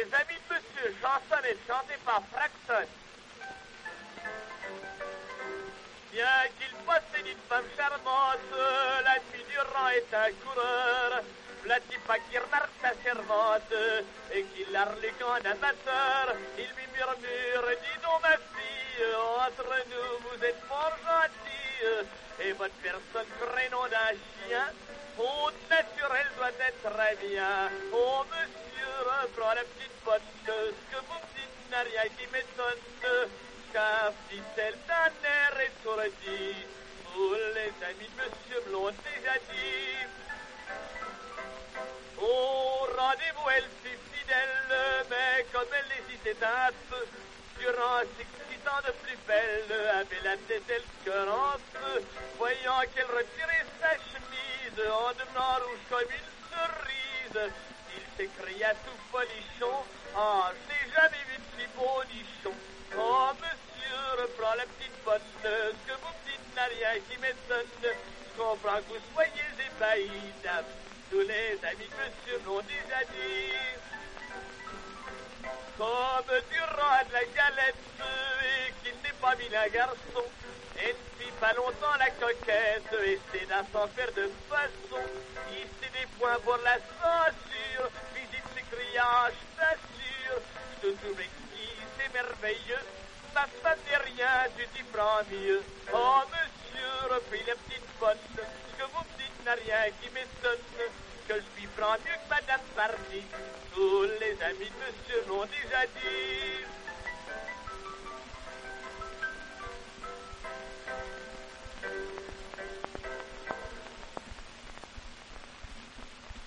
Les amis de monsieur, chanson est chantée par Fraxon. Bien qu'il possède une femme charmante, la nuit durant est un coureur. V'là-t-il pas qui remarque sa servante et qu'il l'arlique en amateur. Il lui murmure, dis donc ma fille, entre nous vous êtes fort gentille. Et votre personne prénom d'un chien, faute naturelle doit être très bien. Oh monsieur, reprends la petite bonne, ce que vous me dites n'a rien qui m'étonne. Car fit-elle d'un air étourdi, tous les amis de monsieur me l'ont déjà dit. Au rendez-vous elle fut fidèle, mais comme elle hésitait un peu, durant s'excitant de plus belle, avait la tête et le cœur en feu, voyant qu'elle retirait sa chemise, en devenant rouge comme une cerise, il s'écria tout folichon, ah, je n'ai jamais vu de si beau nichon. Oh, monsieur, reprends la petite bonne, ce que vous me dites n'a rien qui m'étonne, je comprends que vous soyez ébahis, dame. Tous les amis de monsieur l'ont déjà dit. Comme durant de la galette et qu'il n'est pas vilain garçon, et ne fit pas longtemps la coquette et céda sans faire de façon. Il s'est des points pour la censure, puis il s'écria, je t'assure, je te trouve exquis, c'est merveilleux, ma femme n'est rien, tu t'y prends mieux. Oh monsieur, reprit la petite bonne, ce que vous me dites n'a rien qui m'étonne, que je lui prends mieux que madame Party. Tous les amis de monsieur l'ont déjà dit.